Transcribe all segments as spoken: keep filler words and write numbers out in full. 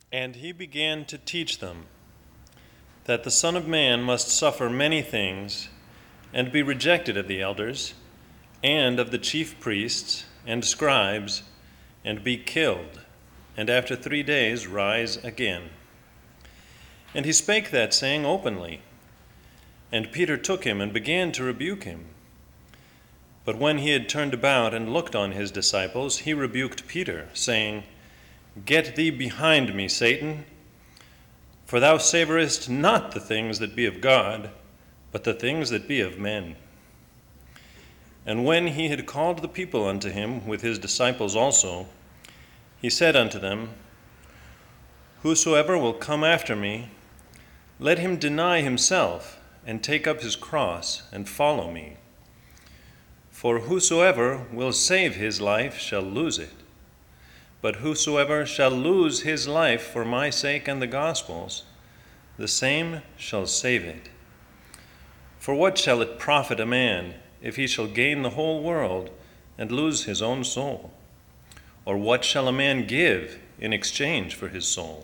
And he began to teach them that the Son of Man must suffer many things and be rejected of the elders and of the chief priests and scribes and be killed, and after three days rise again. And he spake that saying openly. And Peter took him and began to rebuke him. But when he had turned about and looked on his disciples, he rebuked Peter, saying, Get thee behind me, Satan, for thou savorest not the things that be of God, but the things that be of men. And when he had called the people unto him with his disciples also, he said unto them, Whosoever will come after me, let him deny himself, and take up his cross, and follow me. For whosoever will save his life shall lose it. But whosoever shall lose his life for my sake and the gospel's, the same shall save it. For what shall it profit a man if he shall gain the whole world and lose his own soul? Or what shall a man give in exchange for his soul?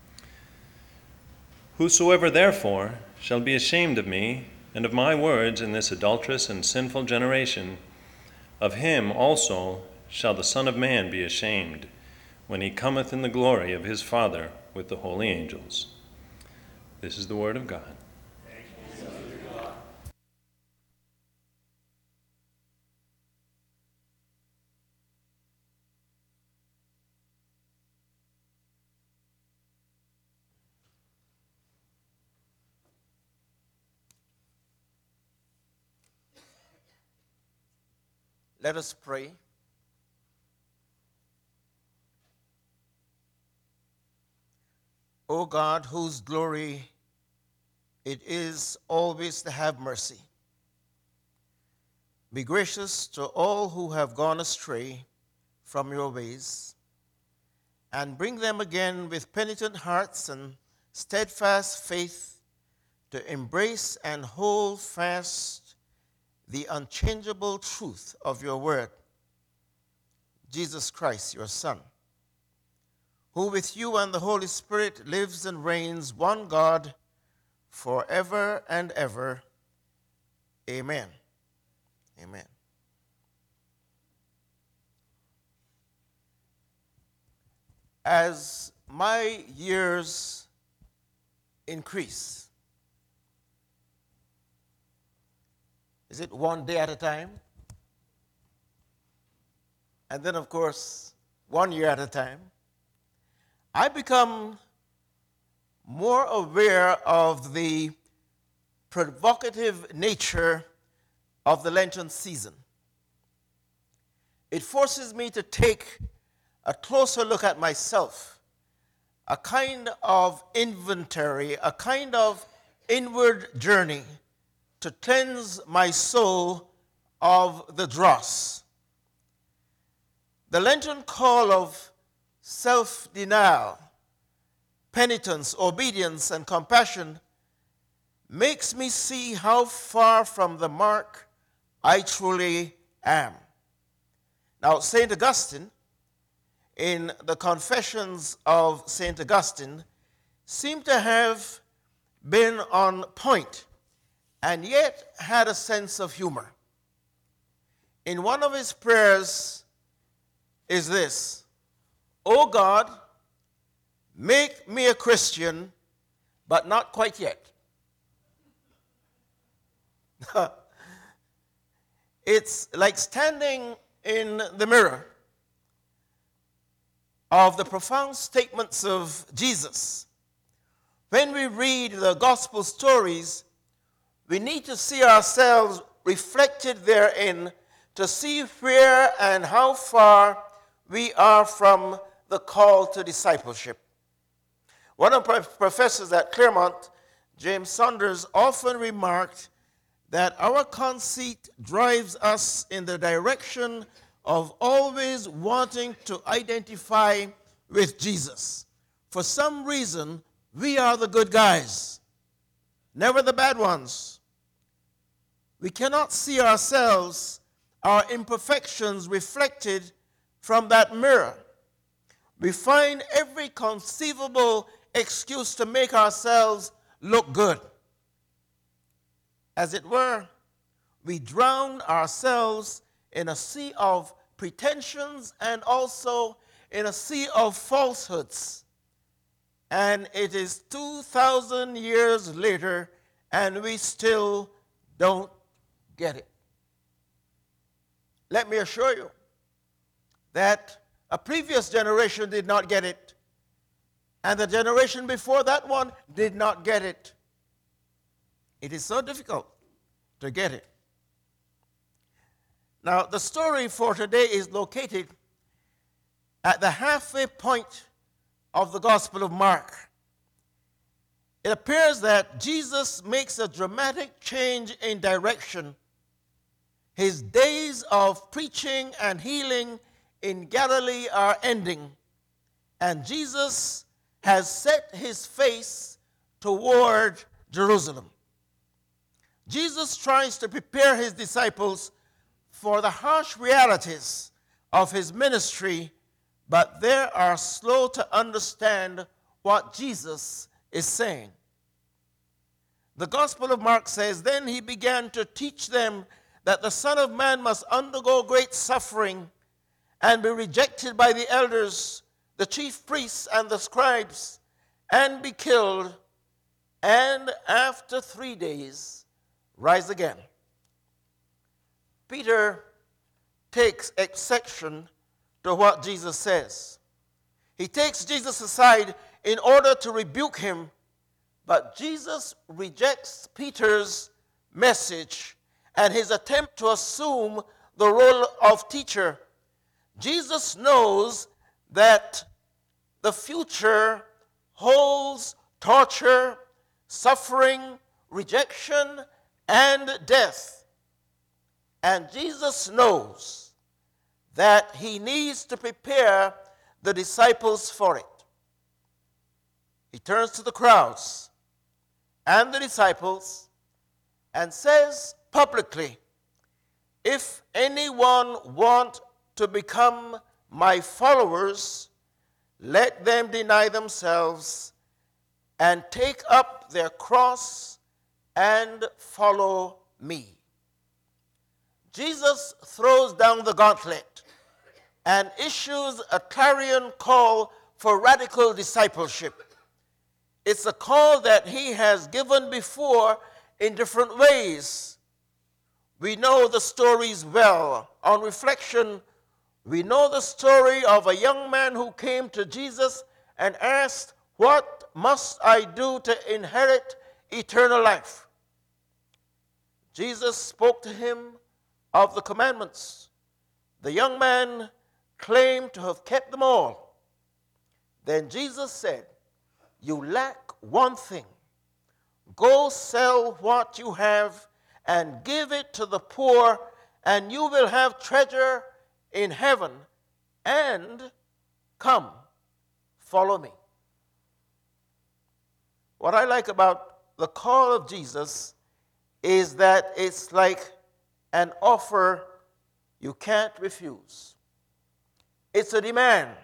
Whosoever therefore shall be ashamed of me and of my words in this adulterous and sinful generation, of him also shall the Son of Man be ashamed, when he cometh in the glory of his Father with the holy angels. This is the word of God. Let us pray. O God, whose glory it is always to have mercy, be gracious to all who have gone astray from your ways, and bring them again with penitent hearts and steadfast faith to embrace and hold fast the unchangeable truth of your word, Jesus Christ, your Son, who with you and the Holy Spirit lives and reigns, one God, forever and ever. Amen. Amen. As my years increase, is it one day at a time? And then, of course, one year at a time. I become more aware of the provocative nature of the Lenten season. It forces me to take a closer look at myself, a kind of inventory, a kind of inward journey to cleanse my soul of the dross. The Lenten call of self-denial, penitence, obedience, and compassion makes me see how far from the mark I truly am. Now, Saint Augustine, in the Confessions of Saint Augustine, seemed to have been on point and yet had a sense of humor. In one of his prayers is this: O God, make me a Christian, but not quite yet. It's like standing in the mirror of the profound statements of Jesus. When we read the gospel stories, we need to see ourselves reflected therein to see where and how far we are from the call to discipleship. One of the professors at Claremont, James Saunders, often remarked that our conceit drives us in the direction of always wanting to identify with Jesus. For some reason, we are the good guys, never the bad ones. We cannot see ourselves, our imperfections reflected from that mirror. We find every conceivable excuse to make ourselves look good. As it were, we drown ourselves in a sea of pretensions and also in a sea of falsehoods. And it is two thousand years later, and we still don't get it. Let me assure you that a previous generation did not get it, and the generation before that one did not get it. It is so difficult to get it. Now, the story for today is located at the halfway point of the Gospel of Mark. It appears that Jesus makes a dramatic change in direction. His days of preaching and healing in Galilee are ending, and Jesus has set his face toward Jerusalem. Jesus tries to prepare his disciples for the harsh realities of his ministry, but they are slow to understand what Jesus is saying. The Gospel of Mark says, "Then he began to teach them that the Son of Man must undergo great suffering and be rejected by the elders, the chief priests, and the scribes, and be killed, and after three days rise again." Peter takes exception to what Jesus says. He takes Jesus aside in order to rebuke him, but Jesus rejects Peter's message and his attempt to assume the role of teacher. Jesus knows that the future holds torture, suffering, rejection, and death. And Jesus knows that he needs to prepare the disciples for it. He turns to the crowds and the disciples and says publicly, "If anyone want to become my followers, let them deny themselves and take up their cross and follow me." Jesus throws down the gauntlet and issues a clarion call for radical discipleship. It's a call that he has given before in different ways. We know the stories well. On reflection, we know the story of a young man who came to Jesus and asked, "What must I do to inherit eternal life?" Jesus spoke to him of the commandments. The young man claimed to have kept them all. Then Jesus said, "You lack one thing. Go sell what you have and give it to the poor, and you will have treasure in heaven, and come, follow me." What I like about the call of Jesus is that it's like an offer you can't refuse. It's a demand.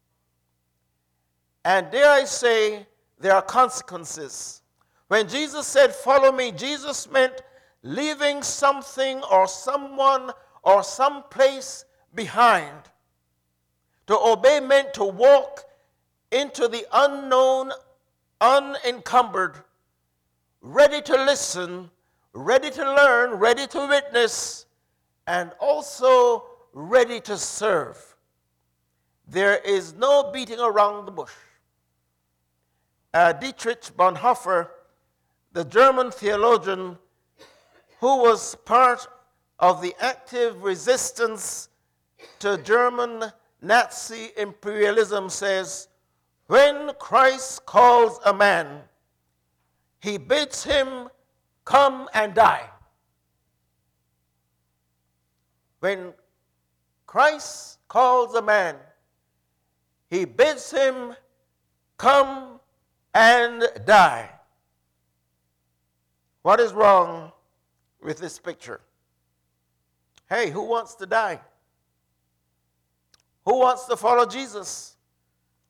And dare I say, there are consequences. When Jesus said, "Follow me," Jesus meant leaving something or someone or some place behind. To obey meant to walk into the unknown, unencumbered, ready to listen, ready to learn, ready to witness, and also ready to serve. There is no beating around the bush. Uh, Dietrich Bonhoeffer, the German theologian who was part of the active resistance to German Nazi imperialism, says, "When Christ calls a man, he bids him come and die." When Christ calls a man, he bids him come and die. What is wrong with this picture? Hey, who wants to die? Who wants to follow Jesus?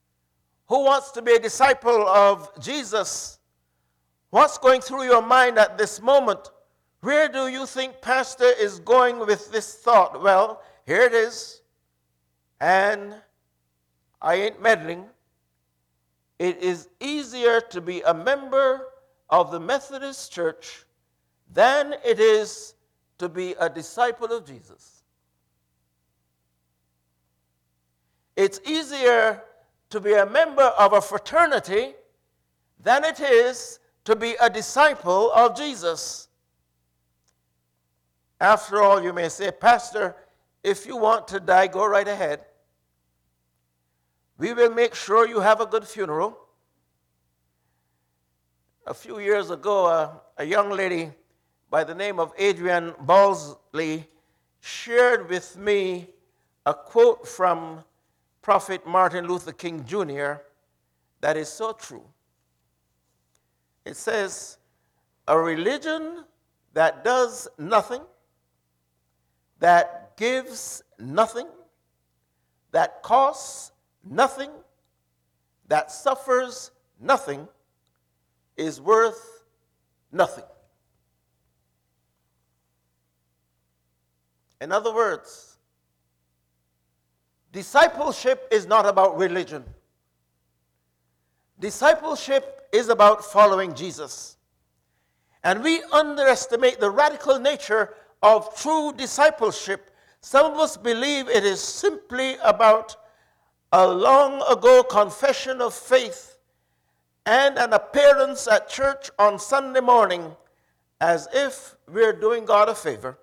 who wants to be a disciple of Jesus, what's going through your mind at this moment? Where do you think Pastor is going with this thought? Well, here it is, and I ain't meddling. It is easier to be a member of the Methodist Church than it is to be a disciple of Jesus. It's easier to be a member of a fraternity than it is to be a disciple of Jesus. After all, you may say, Pastor, if you want to die, go right ahead. We will make sure you have a good funeral. A few years ago, uh, a young lady by the name of Adrienne Balsley shared with me a quote from Prophet Martin Luther King Junior that is so true. It says, a religion that does nothing, that gives nothing, that costs nothing, that suffers nothing, is worth nothing. In other words, discipleship is not about religion. Discipleship is about following Jesus. And we underestimate the radical nature of true discipleship. Some of us believe it is simply about a long ago confession of faith and an appearance at church on Sunday morning, as if we're doing God a favor.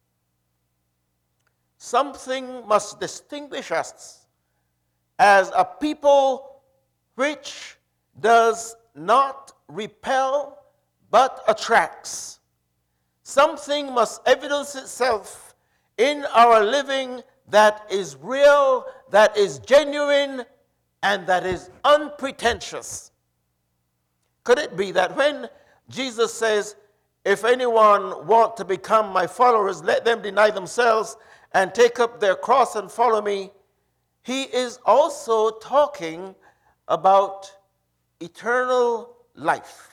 Something must distinguish us as a people which does not repel but attracts. Something must evidence itself in our living that is real, that is genuine, and that is unpretentious. Could it be that when Jesus says, if anyone want to become my followers, let them deny themselves and take up their cross and follow me, he is also talking about eternal life.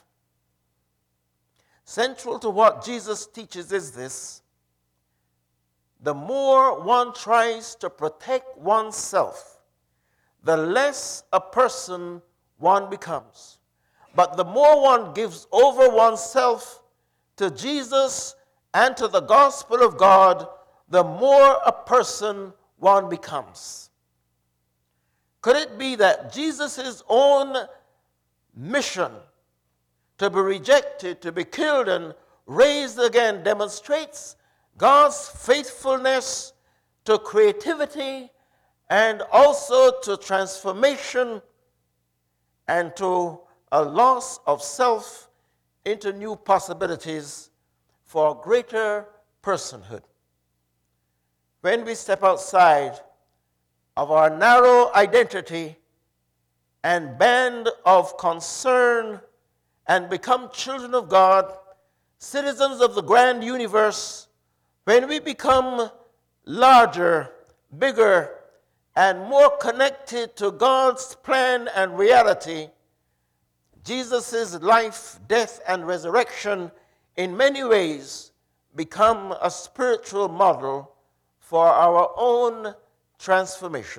Central to what Jesus teaches is this: the more one tries to protect oneself, the less a person one becomes. But the more one gives over oneself to Jesus and to the gospel of God, the more a person one becomes. Could it be that Jesus' own mission to be rejected, to be killed and raised again demonstrates God's faithfulness to creativity and also to transformation and to a loss of self into new possibilities for greater personhood? When we step outside of our narrow identity and band of concern and become children of God, citizens of the grand universe, when we become larger, bigger, and more connected to God's plan and reality, Jesus' life, death, and resurrection in many ways become a spiritual model for our own transformation.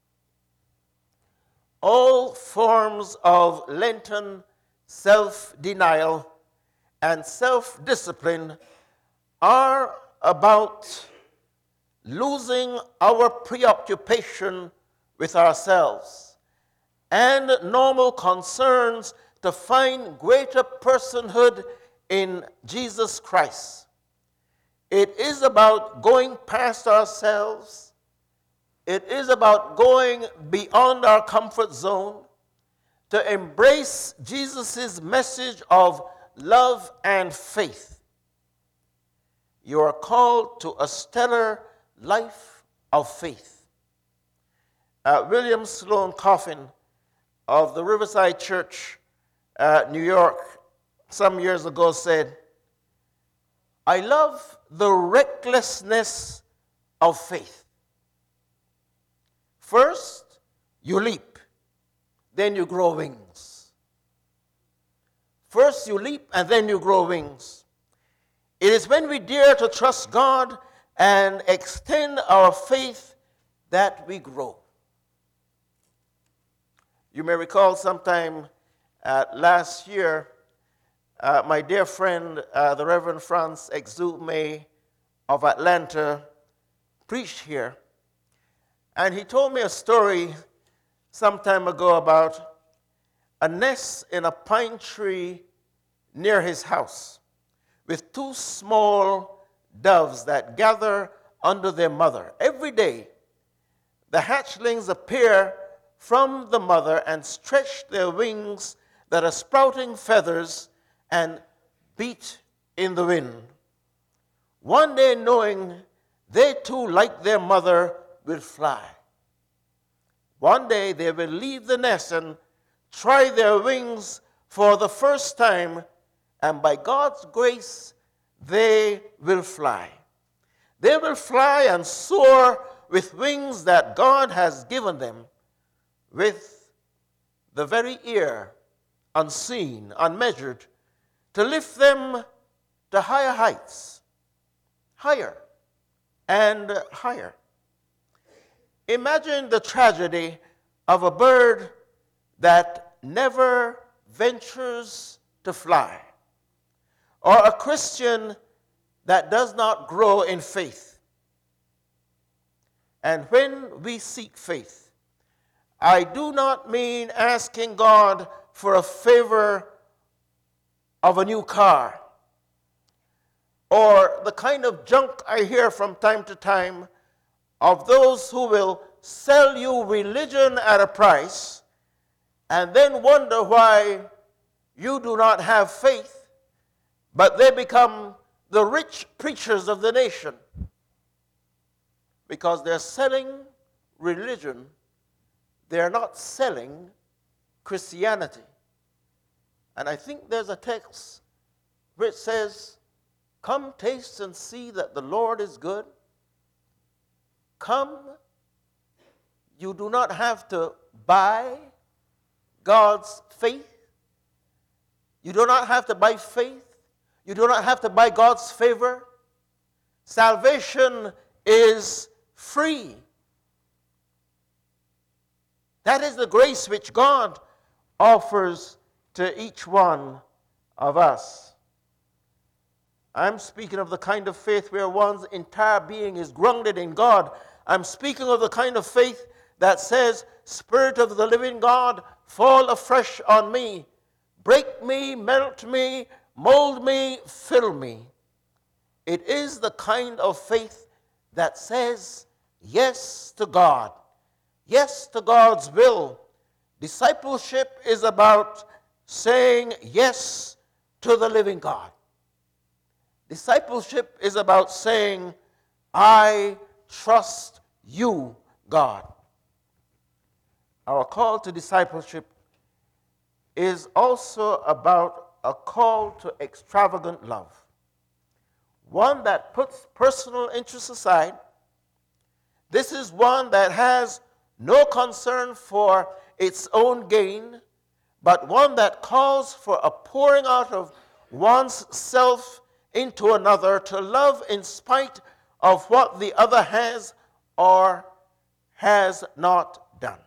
All forms of Lenten self-denial and self-discipline are about losing our preoccupation with ourselves and normal concerns to find greater personhood in Jesus Christ. It is about going past ourselves. It is about going beyond our comfort zone to embrace Jesus' message of love and faith. You are called to a stellar life of faith. Uh, William Sloane Coffin of the Riverside Church, uh, New York, some years ago said, I love the recklessness of faith. First, you leap. then you grow wings. First you leap, and then you grow wings. It is when we dare to trust God and extend our faith that we grow. You may recall sometime uh, last year, uh, my dear friend, uh, the Reverend Franz Exume of Atlanta, preached here. And he told me a story some time ago about a nest in a pine tree near his house with two small doves that gather under their mother. Every day, the hatchlings appear from the mother and stretch their wings that are sprouting feathers and beat in the wind. One day, knowing they too, like their mother, will fly. One day, they will leave the nest and try their wings for the first time, and by God's grace, they will fly. They will fly and soar with wings that God has given them, with the very ear, unseen, unmeasured, to lift them to higher heights, higher and higher. Imagine the tragedy of a bird that never ventures to fly, or a Christian that does not grow in faith. And when we seek faith, I do not mean asking God for a favor of a new car, or the kind of junk I hear from time to time of those who will sell you religion at a price and then wonder why you do not have faith, but they become the rich preachers of the nation because they're selling religion. They're not selling Christianity. And I think there's a text which says, "Come taste and see that the Lord is good." Come, you do not have to buy God's faith. You do not have to buy faith. You do not have to buy God's favor. Salvation is free. That is the grace which God offers to each one of us. I'm speaking of the kind of faith where one's entire being is grounded in God. I'm speaking of the kind of faith that says, "Spirit of the living God, fall afresh on me. Break me, melt me, mold me, fill me." It is the kind of faith that says yes to God, yes to God's will. Discipleship is about saying yes to the living God. Discipleship is about saying, "I trust you, God." Our call to discipleship is also about a call to extravagant love, one that puts personal interests aside. This is one that has no concern for its own gain, but one that calls for a pouring out of one's self into another, to love in spite of what the other has or has not done.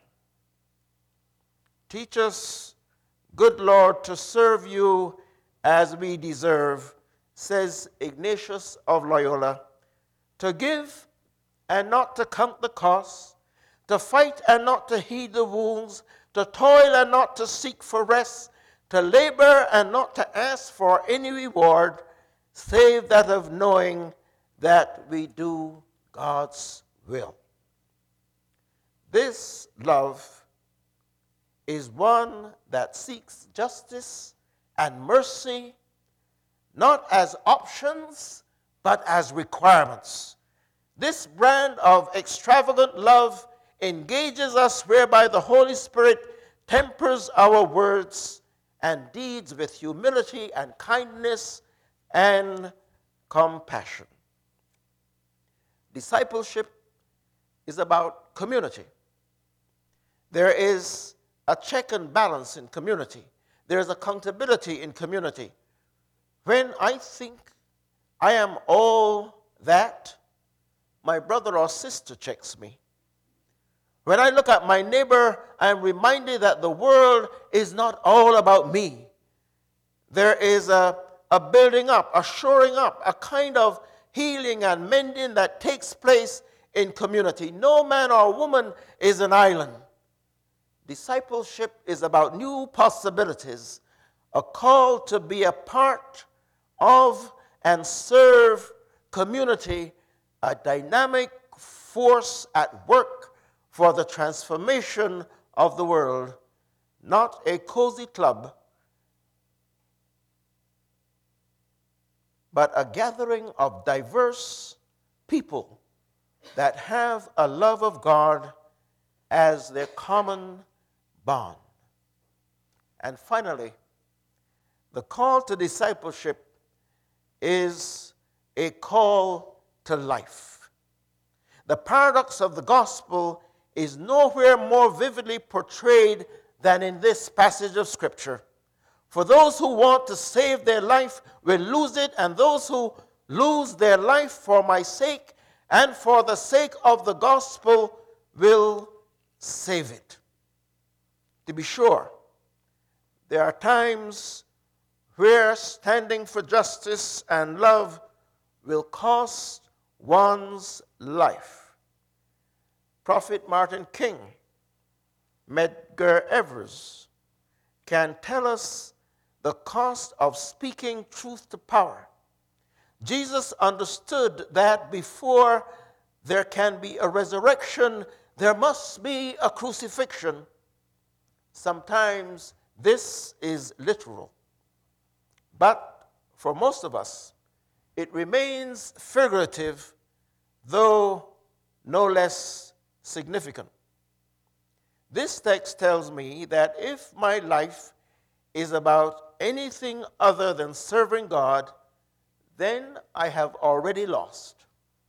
Teach us, good Lord, to serve you as we deserve, says Ignatius of Loyola, to give and not to count the cost, to fight and not to heed the wounds, to toil and not to seek for rest, to labor and not to ask for any reward, save that of knowing that we do God's will. This love is one that seeks justice and mercy, not as options, but as requirements. This brand of extravagant love engages us whereby the Holy Spirit tempers our words and deeds with humility and kindness and compassion. Discipleship is about community. There is a check and balance in community. There's accountability in community. When I think I am all that, my brother or sister checks me. When I look at my neighbor, I am reminded that the world is not all about me. There is a, a building up, a shoring up, a kind of healing and mending that takes place in community. No man or woman is an island. Discipleship is about new possibilities, a call to be a part of and serve community, a dynamic force at work for the transformation of the world, not a cozy club, but a gathering of diverse people that have a love of God as their common bond. And finally, the call to discipleship is a call to life. The paradox of the gospel is nowhere more vividly portrayed than in this passage of Scripture. For those who want to save their life will lose it, and those who lose their life for my sake and for the sake of the gospel will save it. To be sure, there are times where standing for justice and love will cost one's life. Prophet Martin King, Medgar Evers can tell us the cost of speaking truth to power. Jesus understood that before there can be a resurrection, there must be a crucifixion. Sometimes this is literal. But for most of us, it remains figurative, though no less significant. This text tells me that if my life is about anything other than serving God, then I have already lost.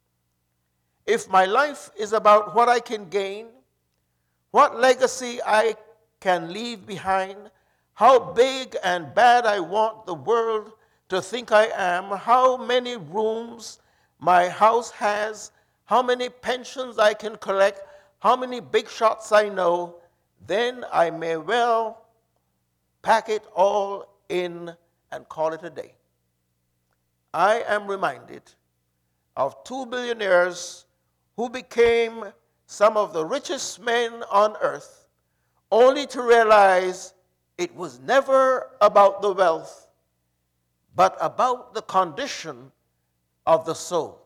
If my life is about what I can gain, what legacy I can leave behind, how big and bad I want the world to think I am, how many rooms my house has, how many pensions I can collect, how many big shots I know, then I may well pack it all in and call it a day. I am reminded of two billionaires who became some of the richest men on earth, only to realize it was never about the wealth, but about the condition of the soul.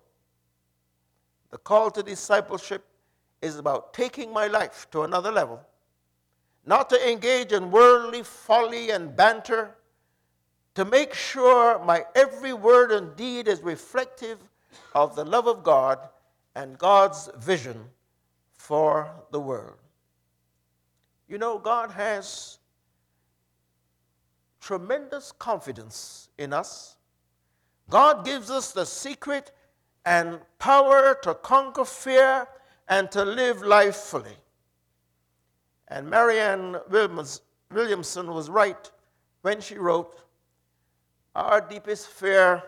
The call to discipleship is about taking my life to another level, not to engage in worldly folly and banter, to make sure my every word and deed is reflective of the love of God and God's vision for the world. You know, God has tremendous confidence in us. God gives us the secret and power to conquer fear and to live life fully. And Marianne Williamson was right when she wrote, "Our deepest fear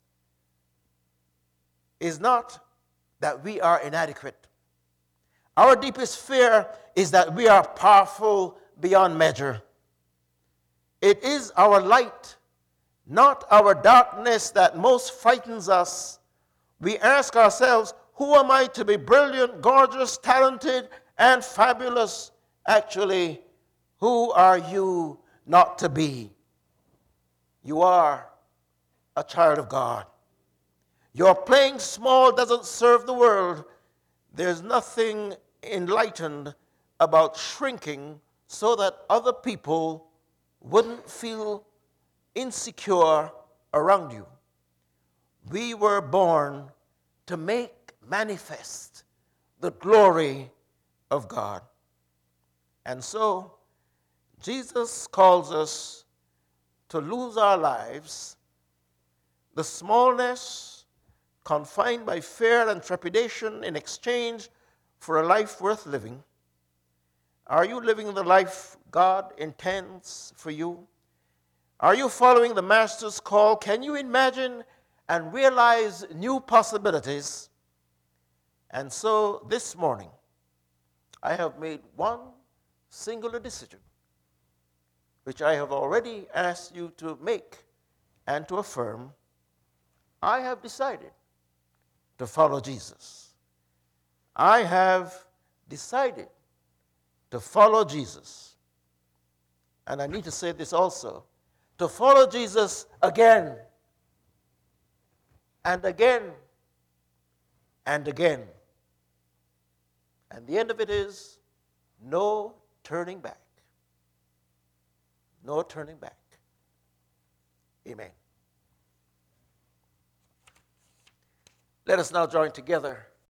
is not that we are inadequate. Our deepest fear is that we are powerful beyond measure. It is our light, not our darkness, that most frightens us. We ask ourselves, who am I to be brilliant, gorgeous, talented, and fabulous? Actually, who are you not to be? You are a child of God. Your playing small doesn't serve the world. There's nothing enlightened about shrinking so that other people wouldn't feel insecure around you. We were born to make manifest the glory of God. And so, Jesus calls us to lose our lives, the smallness confined by fear and trepidation in exchange for a life worth living. Are you living the life God intends for you? Are you following the Master's call? Can you imagine and realize new possibilities? And so this morning, I have made one singular decision, which I have already asked you to make and to affirm. I have decided to follow Jesus. I have decided to follow Jesus. And I need to say this also, to follow Jesus again and again and again. And the end of it is no turning back. No turning back. Amen. Let us now join together